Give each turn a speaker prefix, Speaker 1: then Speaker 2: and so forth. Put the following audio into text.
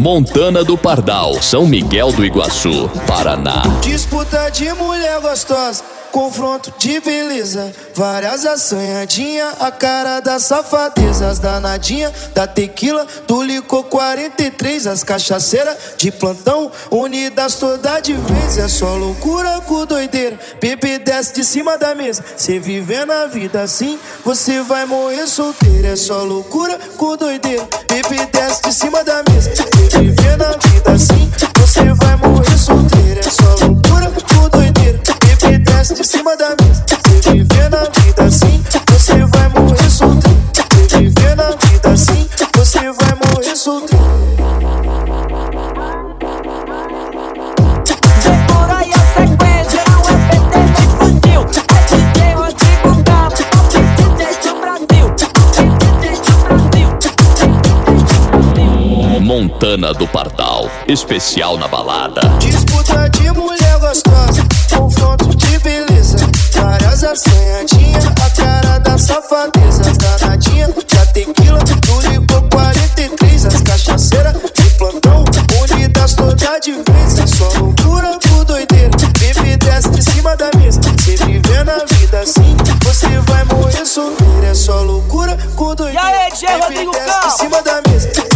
Speaker 1: Montana do Pardal, São Miguel do Iguaçu, Paraná.
Speaker 2: Disputa de mulher gostosa, confronto de beleza, várias assanhadinhas, a cara das safadezas, as danadinhas da tequila, do licor 43, as cachaceiras de plantão, unidas toda de vez. É só loucura com doideira, bebê desce de cima da mesa. Cê vivendo a vida assim, você vai morrer solteiro. É só loucura com doideira, bebê desce de cima da mesa. Cê vivendo a vida assim, você vai morrer solteiro. É só loucura com doideira, bebê desce de cima da mesa. Cê vivendo a vida assim, você vai morrer solteiro. Cê vivendo a vida assim, você vai morrer solteiro.
Speaker 3: Segura aí a sequência, não é PT nem fuzil. É DJ Rodrigo Gama, o DJ do Brasil.
Speaker 1: Montana do Pardal, especial na balada.
Speaker 2: Disputa de mulher gostosa, confronto de beleza, várias assanhadinhas, a cara da safadeza, as danadinhas da tequila, do licor 43, as cachaceiras de plantão, unidas toda de vez. É só loucura por doideira, bebê desce de cima da mesa. Cê vivendo a vida assim, você vai morrer solteiro. É só loucura com doideira,
Speaker 3: E aí, DJ
Speaker 2: bebê
Speaker 3: Rodrigo
Speaker 2: desce
Speaker 3: Gama?
Speaker 2: de cima da mesa.